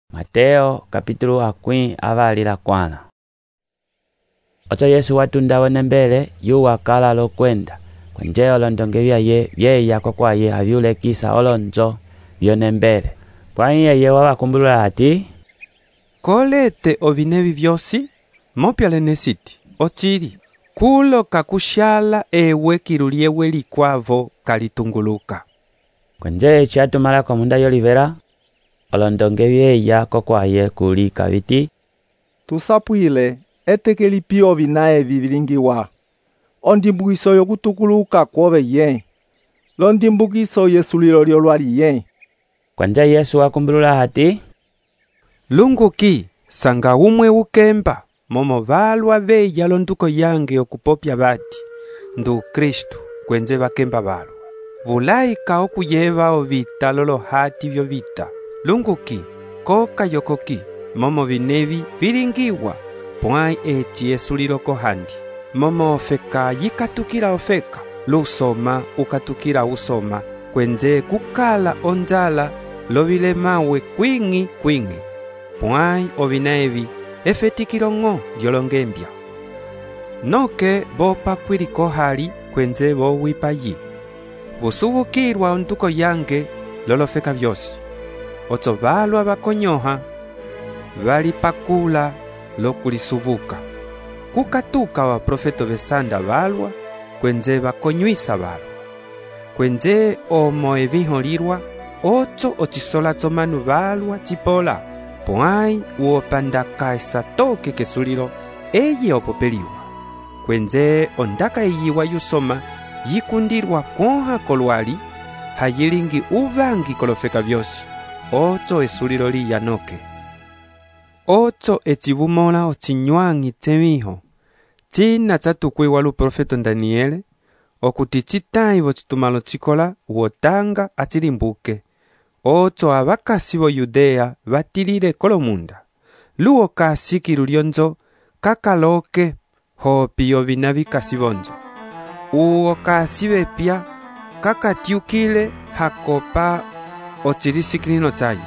Mateo kapitulo akwi avalila kwana. Oto Yesu watunda wane mbele yu wakala lo kwenda. Kwenje olondonge vye yako kwa ye avyule kisa olonzo vyone mbele. Kwa ye wabakumbulula ati kolete ovinevi vyosi mopyale nesiti ochili kulo kakushala ewe kiruliewe likwavo kalitunguluka. Kwenje chatumala kwa munda yolivera olondonge vye yako kwa ye kulika viti tusapwile etekeli pio vinae vivilingiwa ondimbukiso yokutukuluka kwove ye londimbukiso yesulilo lyolwali ye. Kwenje Yesu wakumbulula ati lunguki sanga umwe ukemba momo valwa veya londuko yange okupopya bati ndu Kristu kwenze bakemba valwa vulaika okuyeva ovita lolo hati vyo vita lunguki koka yokoki momo vinevi vilingiwa pwai eti esulilo kohandi momo ofeka yikatukila ofeka lusoma ukatukila usoma kwenze kukala onjala lovilemawe kwingi pwai ovinaevi efetikilongo lyolongembya noke bopa kwiliko hali kwenze bowipayi busubukirwa ontuko yange lolofeka vyosi oto valwa bakonyoha valipakula lokulisubuka kukatuka wa profeto besanda valwa kwenze bakonywisa valwa kwenze omo eviholirwa oto ochisolatso manu valwa chipola pwai uopandaka esatoke kesulilo eye opopeliwa kwenze ondaka eyiwa yusoma yikundirwa konha kolwali hayilingi uvangi kolofeka vyosi oto esulilo liyanoke oto echibumola ochinywangi temiho china chatukwiwa lu profeto Daniele okuti chitai vochitumalo chikola wotanga achilimbuke oto abakasi bo Yudea batilile kolomunda luo kasikilu lyonzo kakaloke hopiyo vina vikasi bonzo uo kasi bepya kakatiukile hakopa ochilisikilino chaye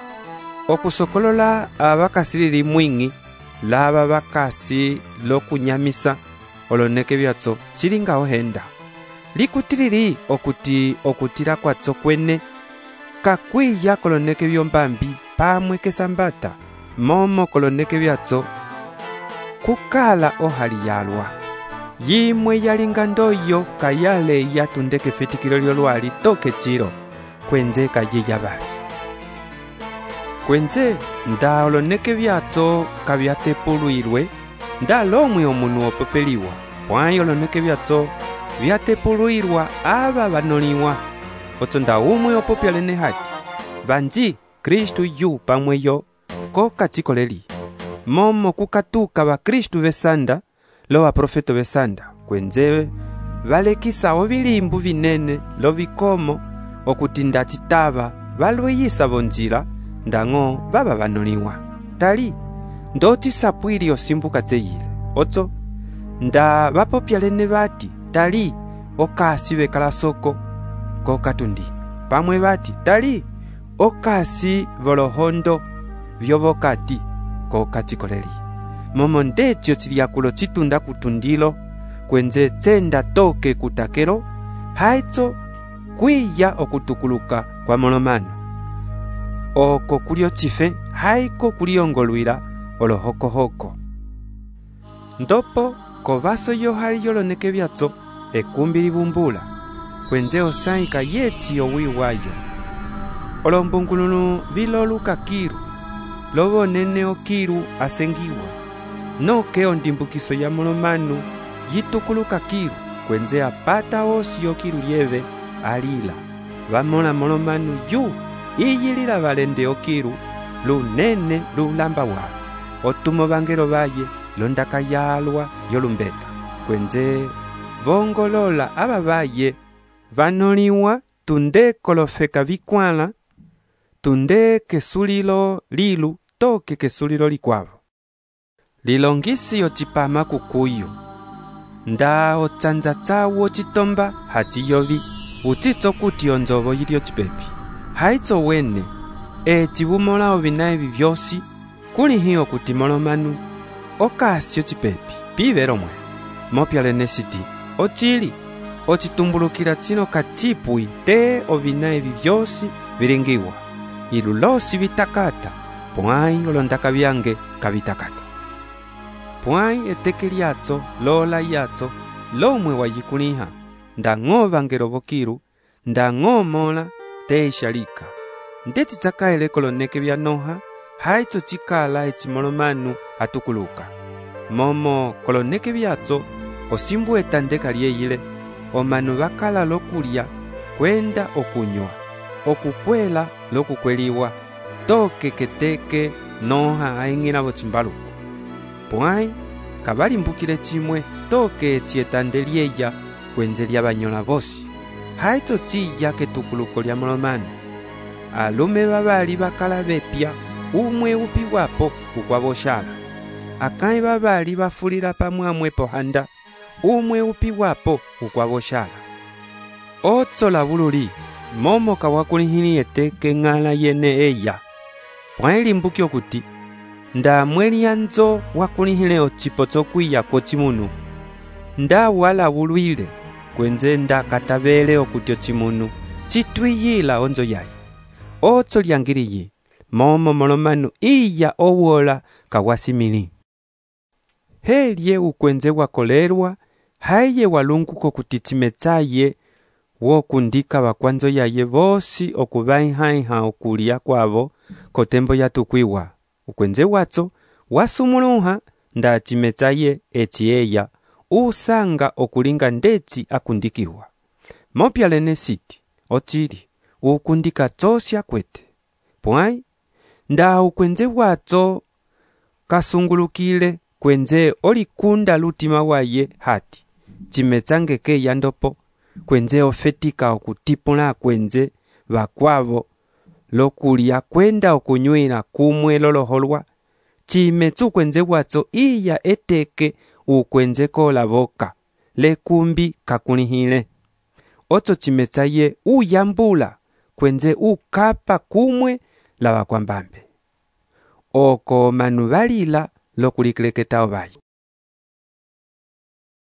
okusokolola abakasili mwingi laba bakasi lokunyamisa oloneke byatso chilinga ohenda likutilili okuti okutila kwatso kwene kakwiya koloneke byombambi pamwe kesambata momo koloneke byatso kukala ohali yalwa yimwe yalinga ndoyo kayale yatundeke fetikilo lyolwali toke chiro kwenze kayiya bali kwenze nda oloneke byatso kabyatepuluirwe nda lomwe omunu opopeliwa pwai oloneke byatso byatepuluirwa aba banoliwa oto nda umwe opopyalene hati banji Kristu yu pamwe yo koka chikoleli momo kukatuka ba Kristu besanda lo ba profeto besanda kwenzewe valekisa ovilimbu vinene lo bikomo okutinda chitaba valweyisa bonjila ndango baba banoliwa tali ndoti sapwili osimbuka tseyile oto nda bapopyalene bati tali okasi bekala soko kokatundi pamwe bati tali okasi volohondo vyobokati kokachikoleli momo ndetyo chiliakulo chitunda kutundilo kwenze tsenda toke kutakelo haitso kwiya okutukuluka kwa molomano oko kulio chife haiko kuliongolwila olohokohoko ndopo kovaso yohali yoloneke byatso ekumbi libumbula kwenze osaika yetsi owiwayo olombungulunu biloluka kiru lobo nene okiru asengiwa noke ondimbukiso ya molomanu yitukuluka kiru kwenze apata osi okiru lieve alila vamola molomanu yu iyilila valende okiru lunene lulamba walo otumo bangelo baye londaka yalwa yolumbeta kwenze vongolola aba baye vanoliwa tunde kolofeka vikwala tunde kesulilo lilu toke kesulilo likwavo lilongisi ochipama kukuyu nda ochanja chawo chitomba hachiyovi utitso kuti onzovo yili ochipepi haitso wene Chibumola obinaye bibyosi kuli hiyo kuti molomanu okasyo chipepi pibero mwe mopyalene siti ochili ochitumbulukira chino kachipui te obinaye bibyosi bilingiwa ilulosi bitakata pwai olondaka byange kabitakata pwai etekeli yatso lola yatso lomwe wayikuliha ndang'oba ngerobokiru ndang'omola te ishalika ndeti tsakaele koloneke bya noha haitso chikala echimolomanu atukuluka momo koloneke byatso osimbueta ndeka lyeyile omanu bakala lokulya kwenda okunywa okukwela lokukweliwa toke keteke noha aing'ila bochimbaluku pwai kabalimbukile chimwe toke echietande lyeya kwenze lya banyola bosi haitso chiya ketukuluko lya molomanu alume babali bakala bepya umwe upiwapo ukwaboshala akai babali bafulila pamwamwe pohanda umwe upiwapo ukwaboshala otsola bululi momo kawakulihini eteke ng'ala yene eya pwailimbuki okuti ndamweli yanzo wakulihile ochipo tsokwiya kochimunu ndawala bulwile kwenze ndakatabele okuti ochimunu chitwiyila onzo yayi otso lyangiliyi momo molomanu iya owola kawasimili helye ukwenze wakolerwa haye walunguko kuti chimetsaye wokundika bakwanzo yaye bosi okubaiha okulya kwabo kotembo yatukwiwa ukwenze watso wasumuluha nda chimetsaye echieya usanga okulinga ndechi akundikiwa mopyalene siti ochili ukundika tsosya kwete pwai nda ukwenze watso kasungulukile kwenze olikunda lutima waye hati chimetsangeke yandopo kwenze ofetika okutipula kwenze bakwabo lokulya kwenda okunywila kumwe loloholwa chimetsu kwenze watso iya eteke ukwenze kola boka lekumbi kakulihile otso chimetsaye uyambula kwenze ukapa kumwe la bakwambambe oko manu balila lokulikeleketao bayi